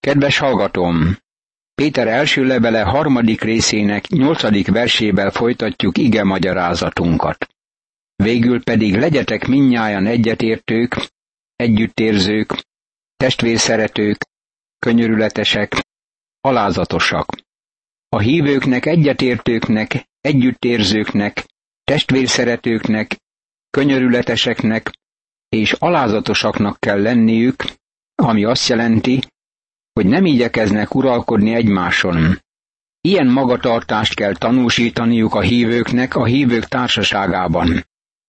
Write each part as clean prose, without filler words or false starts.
Kedves hallgatóm! Péter első levele 3. részének 8. versével folytatjuk ige magyarázatunkat. Végül pedig legyetek mindnyájan egyetértők, együttérzők, testvérszeretők, könyörületesek, alázatosak. A hívőknek, egyetértőknek, együttérzőknek, testvérszeretőknek, könyörületeseknek és alázatosaknak kell lenniük, ami azt jelenti, hogy nem igyekeznek uralkodni egymáson. Ilyen magatartást kell tanúsítaniuk a hívőknek a hívők társaságában.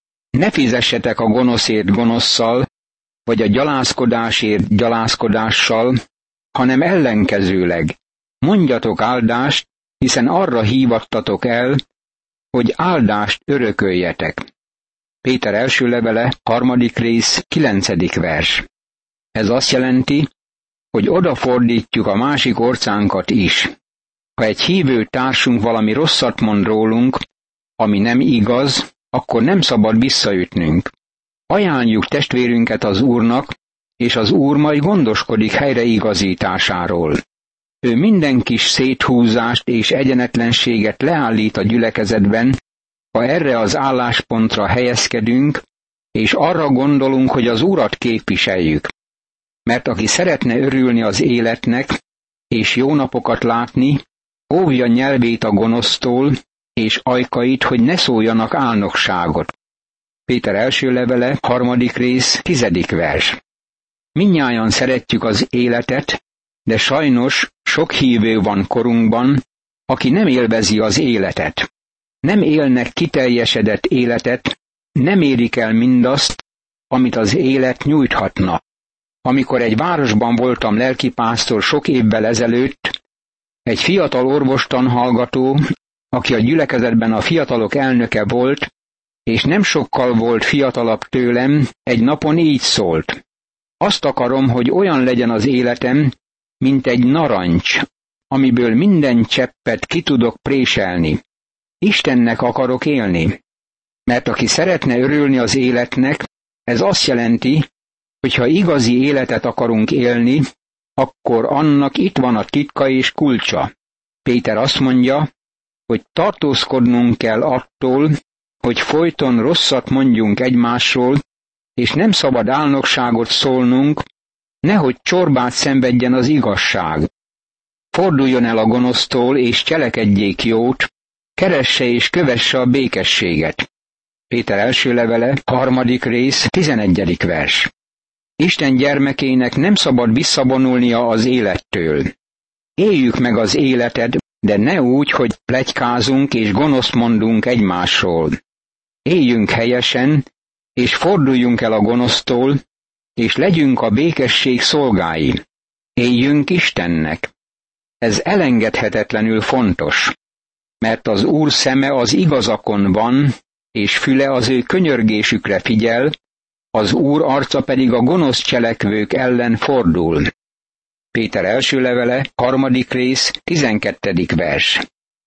Ne fizessetek a gonoszért gonosszal, vagy a gyalázkodásért gyalázkodással, hanem ellenkezőleg. Mondjatok áldást, hiszen arra hívattatok el, hogy áldást örököljetek. Péter első levele, 3. rész, 9. vers. Ez azt jelenti, hogy odafordítjuk a másik orcánkat is. Ha egy hívő társunk valami rosszat mond rólunk, ami nem igaz, akkor nem szabad visszaütnünk. Ajánljuk testvérünket az Úrnak, és az Úr majd gondoskodik helyreigazításáról. Ő minden kis széthúzást és egyenetlenséget leállít a gyülekezetben, ha erre az álláspontra helyezkedünk, és arra gondolunk, hogy az Urat képviseljük. Mert aki szeretne örülni az életnek, és jó napokat látni, óvja nyelvét a gonosztól, és ajkait, hogy ne szóljanak álnokságot. Péter első levele, 3. rész, 10. vers. Mindnyájan szeretjük az életet, de sajnos sok hívő van korunkban, aki nem élvezi az életet. Nem élnek kiteljesedett életet, nem érik el mindazt, amit az élet nyújthatna. Amikor egy városban voltam lelkipásztor sok évvel ezelőtt, egy fiatal orvostanhallgató, aki a gyülekezetben a fiatalok elnöke volt, és nem sokkal volt fiatalabb tőlem, egy napon így szólt. Azt akarom, hogy olyan legyen az életem, mint egy narancs, amiből minden cseppet ki tudok préselni. Istennek akarok élni. Mert aki szeretne örülni az életnek, ez azt jelenti, hogy ha igazi életet akarunk élni, akkor annak itt van a titka és kulcsa. Péter azt mondja, hogy tartózkodnunk kell attól, hogy folyton rosszat mondjunk egymásról, és nem szabad álnokságot szólnunk, nehogy csorbát szenvedjen az igazság. Forduljon el a gonosztól, és cselekedjék jót, keresse és kövesse a békességet. Péter első levele, 3. rész, 11. vers. Isten gyermekének nem szabad visszavonulnia az élettől. Éljük meg az életet, de ne úgy, hogy pletykázunk és gonoszt mondunk egymásról. Éljünk helyesen, és forduljunk el a gonosztól, és legyünk a békesség szolgái. Éljünk Istennek. Ez elengedhetetlenül fontos, mert az Úr szeme az igazakon van, és füle az ő könyörgésükre figyel, az Úr arca pedig a gonosz cselekvők ellen fordul. Péter első levele, 3. rész, 12. vers.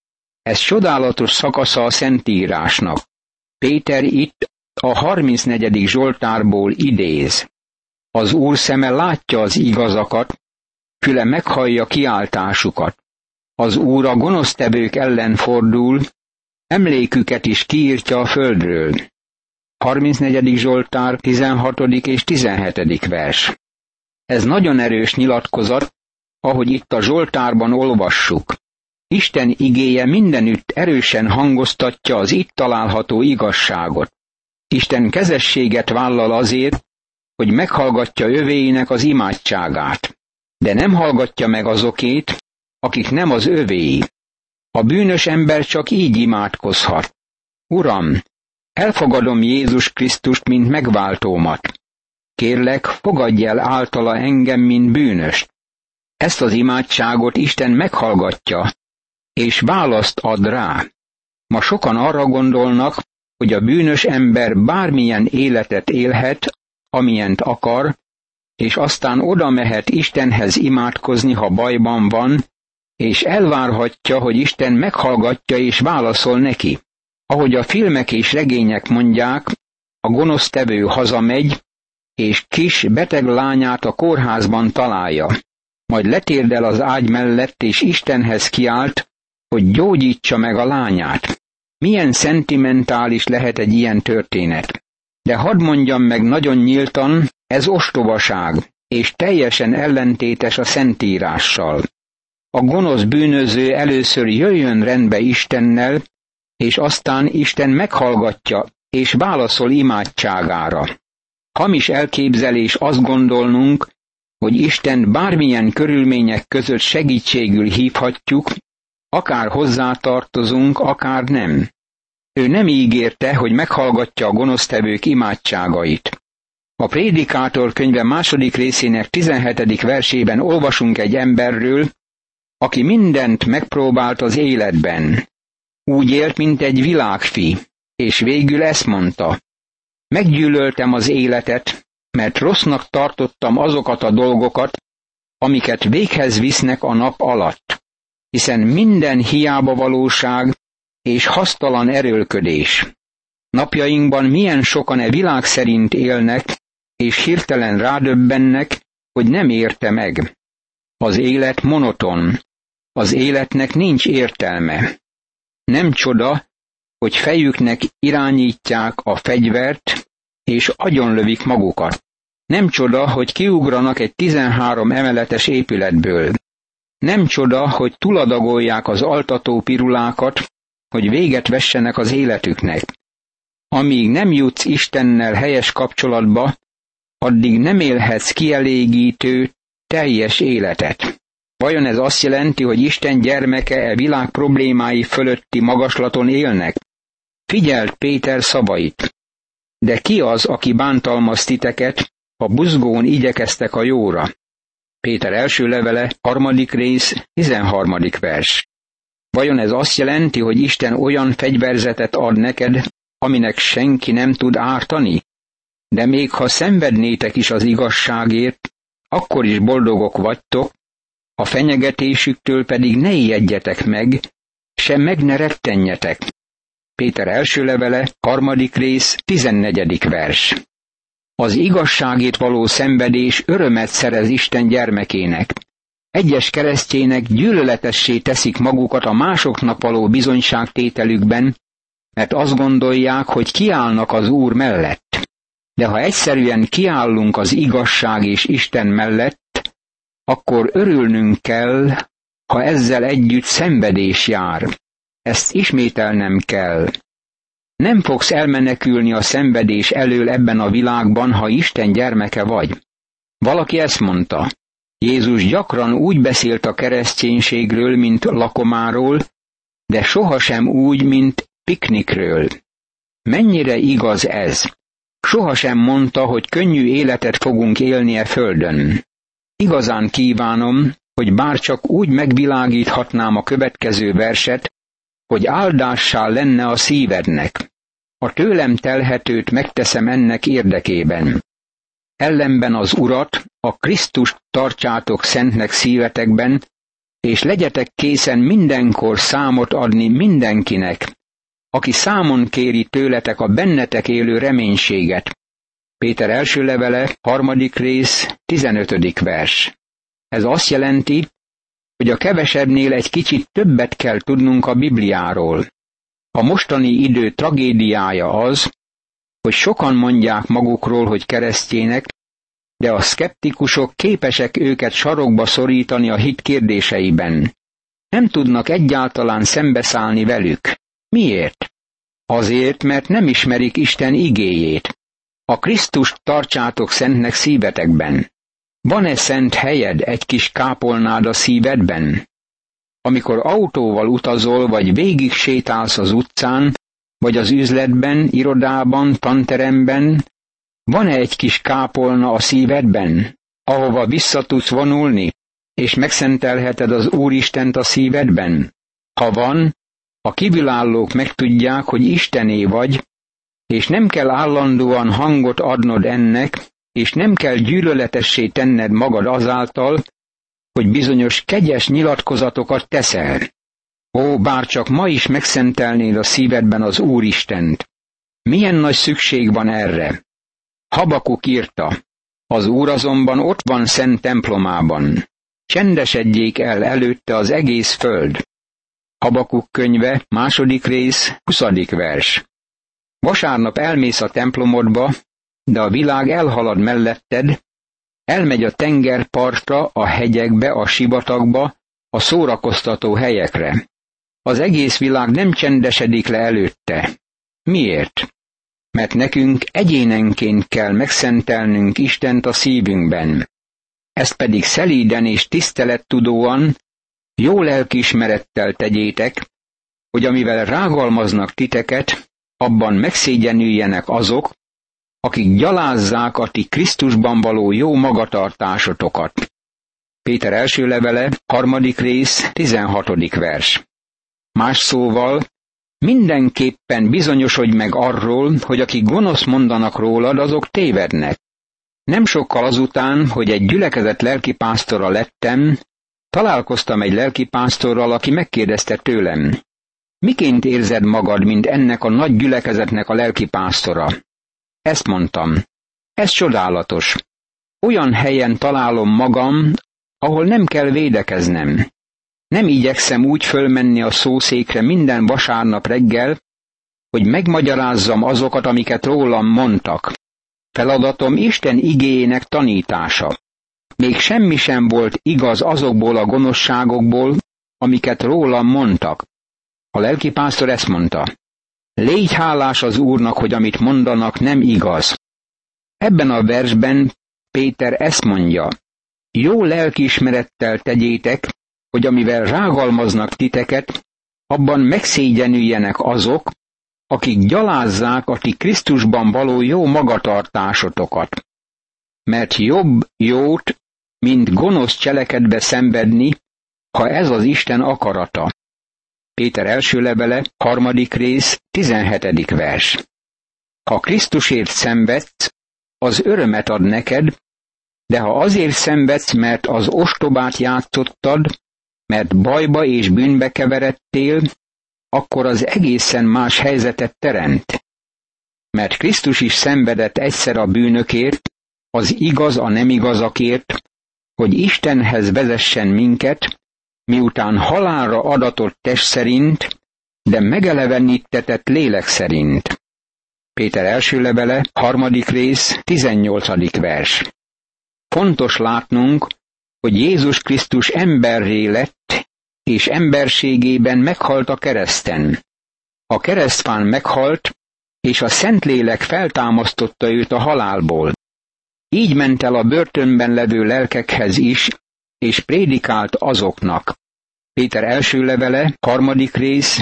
Ez csodálatos szakasza a Szentírásnak. Péter itt a 34. Zsoltárból idéz. Az Úr szeme látja az igazakat, füle meghallja kiáltásukat. Az Úr a gonosztevők ellen fordul, emléküket is kiírtja a földről. 34. Zsoltár, 16. és 17. vers. Ez nagyon erős nyilatkozat, ahogy itt a Zsoltárban olvassuk. Isten igéje mindenütt erősen hangoztatja az itt található igazságot. Isten kezességet vállal azért, hogy meghallgatja övéinek az imádságát, de nem hallgatja meg azokét, akik nem az övéi. A bűnös ember csak így imádkozhat. Uram, elfogadom Jézus Krisztust, mint megváltómat. Kérlek, fogadj el általa engem, mint bűnöst. Ezt az imádságot Isten meghallgatja, és választ ad rá. Ma sokan arra gondolnak, hogy a bűnös ember bármilyen életet élhet, amilyent akar, és aztán oda mehet Istenhez imádkozni, ha bajban van, és elvárhatja, hogy Isten meghallgatja és válaszol neki. Ahogy a filmek és regények mondják, a gonosztevő hazamegy, és kis beteg lányát a kórházban találja. majd letérdel az ágy mellett, és Istenhez kiált, hogy gyógyítsa meg a lányát. Milyen szentimentális lehet egy ilyen történet. De hadd mondjam meg nagyon nyíltan, ez ostobaság, és teljesen ellentétes a Szentírással. A gonosz bűnöző először jöjjön rendbe Istennel, és aztán Isten meghallgatja, és válaszol imádságára. Hamis elképzelés azt gondolnunk, hogy Isten bármilyen körülmények között segítségül hívhatjuk, akár hozzátartozunk, akár nem. Ő nem ígérte, hogy meghallgatja a gonosztevők imádságait. A Prédikátor könyve 2. részének 17. versében olvasunk egy emberről, aki mindent megpróbált az életben. Úgy élt, mint egy világfi, és végül ezt mondta: meggyűlöltem az életet, mert rossznak tartottam azokat a dolgokat, amiket véghez visznek a nap alatt, hiszen minden hiába valóság és hasztalan erőlködés. Napjainkban milyen sokan e világ szerint élnek, és hirtelen rádöbbennek, hogy nem érte meg. Az élet monoton, az életnek nincs értelme. Nem csoda, hogy fejüknek irányítják a fegyvert, és agyonlövik magukat. Nem csoda, hogy kiugranak egy 13 emeletes épületből. Nem csoda, hogy túladagolják az altató pirulákat, hogy véget vessenek az életüknek. Amíg nem jutsz Istennel helyes kapcsolatba, addig nem élhetsz kielégítő, teljes életet. Vajon ez azt jelenti, hogy Isten gyermeke e világ problémái fölötti magaslaton élnek? Figyeld Péter szavait. De ki az, aki bántalmaz titeket, ha buzgón igyekeztek a jóra? Péter első levele, 3. rész, 13. vers. Vajon ez azt jelenti, hogy Isten olyan fegyverzetet ad neked, aminek senki nem tud ártani? De még ha szenvednétek is az igazságért, akkor is boldogok vagytok, a fenyegetésüktől pedig ne ijedjetek meg, sem meg ne rettenjetek. Péter első levele, 3. rész, 14. vers. Az igazságért való szenvedés örömet szerez Isten gyermekének. Egyes keresztjének gyűlöletessé teszik magukat a másoknak való bizonyságtételükben, mert azt gondolják, hogy kiállnak az Úr mellett. De ha egyszerűen kiállunk az igazság és Isten mellett, akkor örülnünk kell, ha ezzel együtt szenvedés jár. Ezt ismételnem kell. Nem fogsz elmenekülni a szenvedés elől ebben a világban, ha Isten gyermeke vagy. Valaki ezt mondta. Jézus gyakran úgy beszélt a kereszténységről, mint lakomáról, de sohasem úgy, mint piknikről. Mennyire igaz ez? Sohasem mondta, hogy könnyű életet fogunk élni e földön. Igazán kívánom, hogy bárcsak úgy megvilágíthatnám a következő verset, hogy áldássá lenne a szívednek. A tőlem telhetőt megteszem ennek érdekében. Ellenben az Urat, a Krisztust tartsátok szentnek szívetekben, és legyetek készen mindenkor számot adni mindenkinek, aki számon kéri tőletek a bennetek élő reménységet. Péter első levele, 3. rész, 15. vers. Ez azt jelenti, hogy a kevesebbnél egy kicsit többet kell tudnunk a Bibliáról. A mostani idő tragédiája az, hogy sokan mondják magukról, hogy keresztjének, de a szkeptikusok képesek őket sarokba szorítani a hit kérdéseiben. Nem tudnak egyáltalán szembeszállni velük. Miért? Azért, mert nem ismerik Isten igéjét. A Krisztust tartsátok szentnek szívetekben. Van-e szent helyed, egy kis kápolnád a szívedben? Amikor autóval utazol, vagy végig sétálsz az utcán, vagy az üzletben, irodában, tanteremben, van-e egy kis kápolna a szívedben, ahova vissza tudsz vonulni, és megszentelheted az Úristent a szívedben? Ha van, a kívülállók megtudják, hogy Istené vagy, és nem kell állandóan hangot adnod ennek, és nem kell gyűlöletessé tenned magad azáltal, hogy bizonyos kegyes nyilatkozatokat teszel. Ó, bárcsak ma is megszentelnéd a szívedben az Úristent. Milyen nagy szükség van erre? Habakuk írta, az Úr azonban ott van szent templomában. csendesedjék el előtte az egész föld. Habakuk könyve, 2. rész, 20. vers. Vasárnap elmész a templomodba, de a világ elhalad melletted, elmegy a tengerpartra, a hegyekbe, a sivatagba, a szórakoztató helyekre. Az egész világ nem csendesedik le előtte. Miért? Mert nekünk egyénenként kell megszentelnünk Istent a szívünkben. Ezt pedig szelíden és tisztelettudóan, jó lelkiismerettel tegyétek, hogy amivel rágalmaznak titeket, abban megszégyenüljenek azok, akik gyalázzák a ti Krisztusban való jó magatartásotokat. Péter első levele, 3. rész, 16. vers. Más szóval, mindenképpen bizonyosodj meg arról, hogy akik gonosz mondanak rólad, azok tévednek. Nem sokkal azután, hogy egy gyülekezet lelkipásztora lettem, találkoztam egy lelkipásztorral, aki megkérdezte tőlem, miként érzed magad, mint ennek a nagy gyülekezetnek a lelkipásztora? Ezt mondtam, ez csodálatos. Olyan helyen találom magam, ahol nem kell védekeznem. Nem igyekszem úgy fölmenni a szószékre minden vasárnap reggel, hogy megmagyarázzam azokat, amiket rólam mondtak. Feladatom Isten igéjének tanítása. Még semmi sem volt igaz azokból a gonoszságokból, amiket rólam mondtak. A lelkipásztor ezt mondta. Légy hálás az Úrnak, hogy amit mondanak, nem igaz. Ebben a versben Péter ezt mondja. Jó lelkiismerettel tegyétek, hogy amivel rágalmaznak titeket, abban megszégyenüljenek azok, akik gyalázzák a ti Krisztusban való jó magatartásotokat. Mert jobb jót, mint gonosz cselekedbe szenvedni, ha ez az Isten akarata. Péter első levele, 3. rész, 17. vers. Ha Krisztusért szenvedsz, az örömet ad neked, de ha azért szenvedsz, mert az ostobát játszottad, mert bajba és bűnbe keveredtél, akkor az egészen más helyzetet teremt. Mert Krisztus is szenvedett egyszer a bűnökért, az igaz a nem igazakért, hogy Istenhez vezessen minket, miután halálra adatott test szerint, de megelevenítetett lélek szerint. Péter első levele, 3. rész, 18. vers. Fontos látnunk, hogy Jézus Krisztus emberré lett, és emberségében meghalt a kereszten. A keresztfán meghalt, és a Szentlélek feltámasztotta őt a halálból. Így ment el a börtönben levő lelkekhez is, és prédikált azoknak. Péter első levele, 3. rész,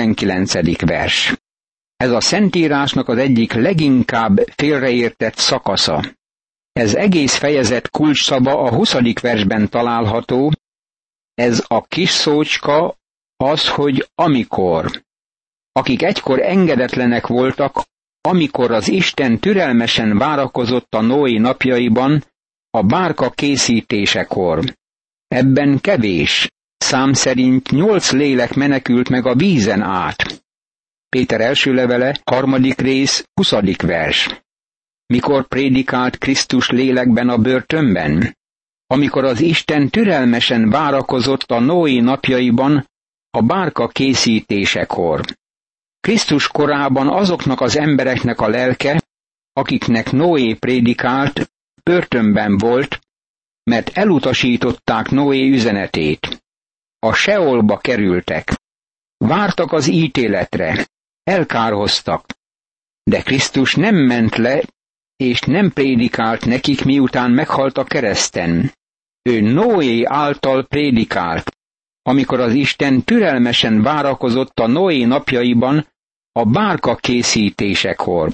19. vers. Ez a Szentírásnak az egyik leginkább félreértett szakasza. Ez egész fejezet kulcsszava a 20. versben található, ez a kis szócska az, hogy amikor. Akik egykor engedetlenek voltak, amikor az Isten türelmesen várakozott a Noé napjaiban, a bárka készítésekor. Ebben kevés, szám szerint 8 lélek menekült meg a vízen át. Péter első levele, 3. rész, 20. vers. Mikor prédikált Krisztus lélekben a börtönben? Amikor az Isten türelmesen várakozott a Noé napjaiban, a bárka készítésekor. Krisztus korában azoknak az embereknek a lelke, akiknek Noé prédikált, börtönben volt, mert elutasították Noé üzenetét. A Seolba kerültek. Vártak az ítéletre, elkárhoztak. De Krisztus nem ment le, és nem prédikált nekik, miután meghalt a kereszten. Ő Noé által prédikált, amikor az Isten türelmesen várakozott a Noé napjaiban, a bárka készítésekor.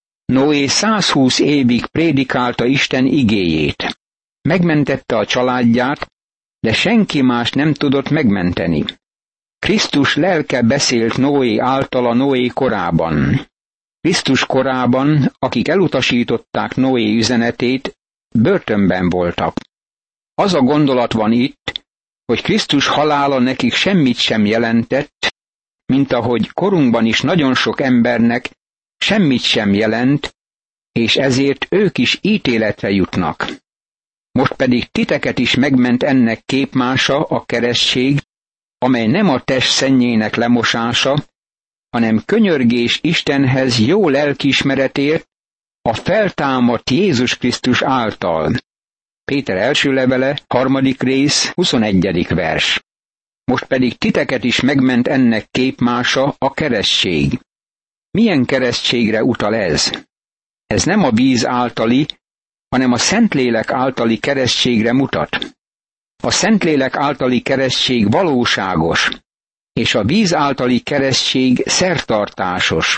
Noé 120 évig prédikálta Isten igéjét. Megmentette a családját, de senki más nem tudott megmenteni. Krisztus lelke beszélt Noé által a Noé korában. Krisztus korában, akik elutasították Noé üzenetét, börtönben voltak. Az a gondolat van itt, hogy Krisztus halála nekik semmit sem jelentett, mint ahogy korunkban is nagyon sok embernek semmit sem jelent, és ezért ők is ítéletre jutnak. Most pedig titeket is megment ennek képmása, a keresztség, amely nem a test szennyének lemosása, hanem könyörgés Istenhez jó lelkiismeretért, a feltámadt Jézus Krisztus által. Péter első levele, 3. rész, 21. vers. Most pedig titeket is megment ennek képmása, a keresztség. Milyen keresztségre utal ez? Ez nem a víz általi, hanem a Szentlélek általi keresztségre mutat. A Szentlélek általi keresztség valóságos, és a víz általi keresztség szertartásos.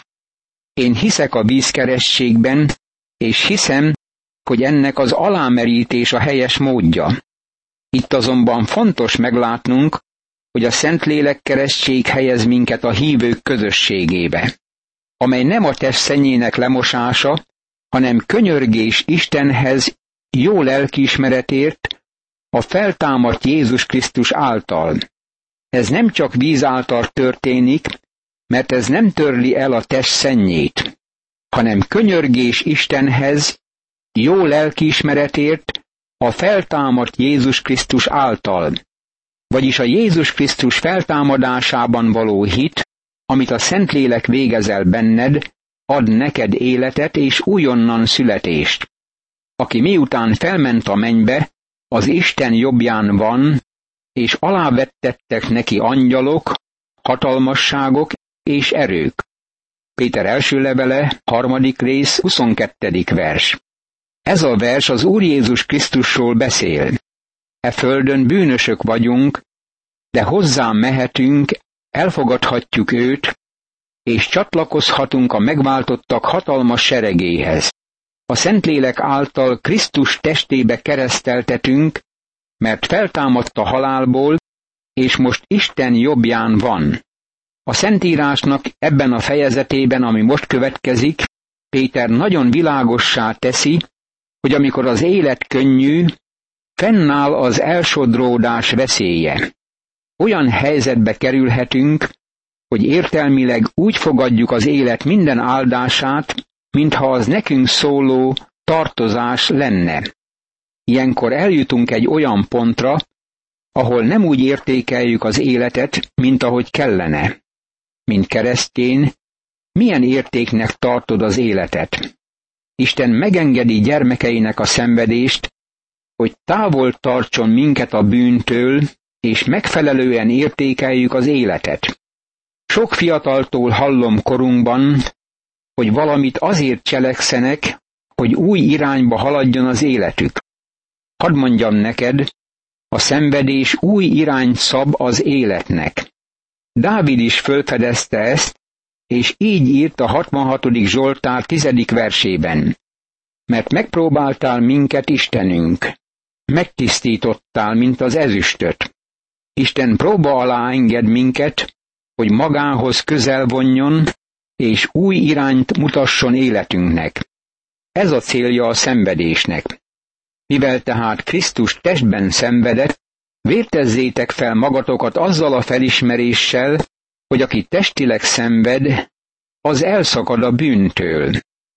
Én hiszek a vízkeresztségben, és hiszem, hogy ennek az alámerítés a helyes módja. Itt azonban fontos meglátnunk, hogy a Szentlélek keresztség helyez minket a hívők közösségébe, amely nem a test szennyének lemosása, hanem könyörgés Istenhez jó lelkiismeretért, a feltámadt Jézus Krisztus által. Ez nem csak víz által történik, mert ez nem törli el a test szennyét, hanem könyörgés Istenhez jó lelkiismeretért, a feltámadt Jézus Krisztus által. Vagyis a Jézus Krisztus feltámadásában való hit, amit a Szentlélek végezel benned, ad neked életet és újonnan születést. Aki miután felment a mennybe, az Isten jobbján van, és alávettettek neki angyalok, hatalmasságok és erők. Péter első levele, 3. rész, 22. vers. Ez a vers az Úr Jézus Krisztusról beszél. E földön bűnösök vagyunk, de hozzám mehetünk, elfogadhatjuk őt, és csatlakozhatunk a megváltottak hatalmas seregéhez. A Szentlélek által Krisztus testébe kereszteltetünk, mert feltámadt a halálból, és most Isten jobbján van. A Szentírásnak ebben a fejezetében, ami most következik, Péter nagyon világossá teszi, hogy amikor az élet könnyű, fennáll az elsodródás veszélye. Olyan helyzetbe kerülhetünk, hogy értelmileg úgy fogadjuk az élet minden áldását, mintha az nekünk szóló tartozás lenne. Ilyenkor eljutunk egy olyan pontra, ahol nem úgy értékeljük az életet, mint ahogy kellene. Mint keresztény, milyen értéknek tartod az életet? Isten megengedi gyermekeinek a szenvedést, hogy távol tartson minket a bűntől, és megfelelően értékeljük az életet. Sok fiataltól hallom korunkban, hogy valamit azért cselekszenek, hogy új irányba haladjon az életük. Hadd mondjam neked, a szenvedés új irányt szab az életnek. Dávid is fölfedezte ezt, és így írt a 66. Zsoltár 10. versében. Mert megpróbáltál minket, Istenünk, megtisztítottál, mint az ezüstöt. Isten próba alá enged minket, hogy magához közel vonjon, és új irányt mutasson életünknek. Ez a célja a szenvedésnek. Mivel tehát Krisztus testben szenvedett, vértezzétek fel magatokat azzal a felismeréssel, hogy aki testileg szenved, az elszakad a bűntől.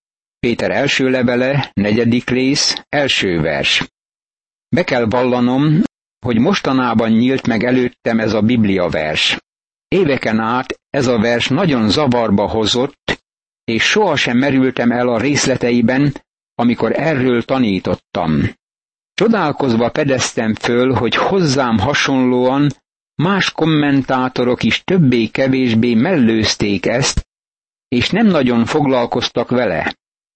Péter első levele, 4. rész, 1. vers. Be kell vallanom, hogy mostanában nyílt meg előttem ez a Biblia vers. Éveken át ez a vers nagyon zavarba hozott, és sohasem merültem el a részleteiben, amikor erről tanítottam. Csodálkozva fedeztem föl, hogy hozzám hasonlóan más kommentátorok is többé-kevésbé mellőzték ezt, és nem nagyon foglalkoztak vele.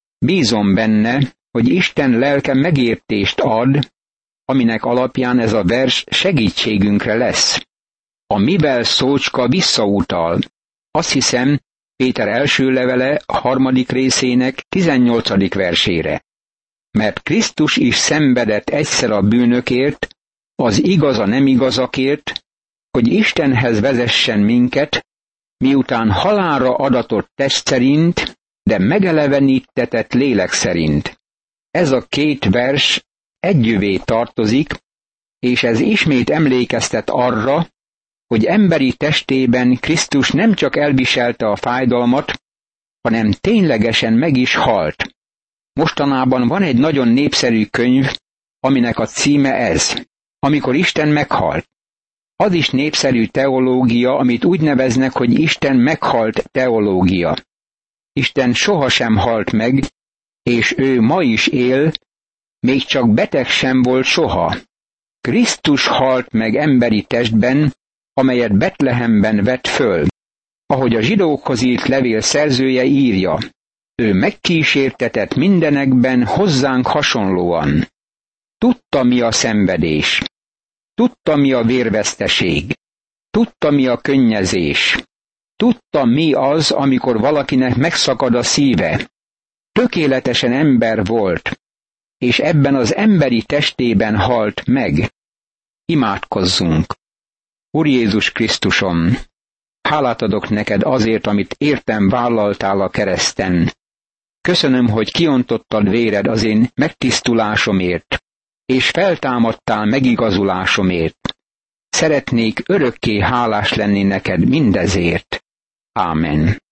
Bízom benne, hogy Isten lelke megértést ad, aminek alapján ez a vers segítségünkre lesz. A mivel szócska visszautal. Azt hiszem, Péter első levele 3. részének 18. versére. Mert Krisztus is szenvedett egyszer a bűnökért, az igaz a nem igazakért, hogy Istenhez vezessen minket, miután halálra adatott test szerint, de megelevenítetett lélek szerint. Ez a két vers együvé tartozik, és ez ismét emlékeztet arra, hogy emberi testében Krisztus nem csak elviselte a fájdalmat, hanem ténylegesen meg is halt. Mostanában van egy nagyon népszerű könyv, aminek a címe ez, amikor Isten meghalt. Az is népszerű teológia, amit úgy neveznek, hogy Isten meghalt teológia. Isten sohasem halt meg, és ő ma is él, még csak beteg sem volt soha. Krisztus halt meg emberi testben, amelyet Betlehemben vett föl. Ahogy a zsidókhoz írt levél szerzője írja, ő megkísértetett mindenekben hozzánk hasonlóan. Tudta, mi a szenvedés. Tudta, mi a vérveszteség. Tudta, mi a könnyezés. Tudta, mi az, amikor valakinek megszakad a szíve. Tökéletesen ember volt, és ebben az emberi testében halt meg. Imádkozzunk! Úr Jézus Krisztusom, hálát adok neked azért, amit értem vállaltál a kereszten. Köszönöm, hogy kiontottad véred az én megtisztulásomért, és feltámadtál megigazulásomért. Szeretnék örökké hálás lenni neked mindezért. Ámen.